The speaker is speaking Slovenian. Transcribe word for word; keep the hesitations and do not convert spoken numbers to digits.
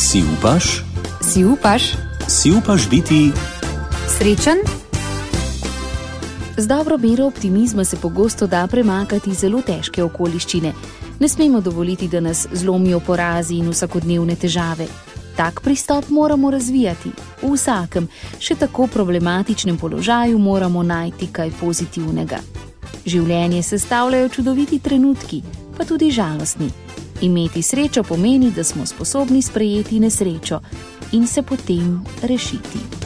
Si upaš? Si upaš? Si upaš biti Srečen? Z dobro mero optimizma se pogosto da premakati zelo težke okoliščine. Ne smemo dovoliti, da nas zlomijo porazi in vsakodnevne težave. Tak pristop moramo razvijati. V vsakem, še tako problematičnem položaju moramo najti kaj pozitivnega. Življenje sestavljajo čudoviti trenutki, pa tudi žalostni. Imeti srečo pomeni, da smo sposobni sprejeti nesrečo in se potem rešiti.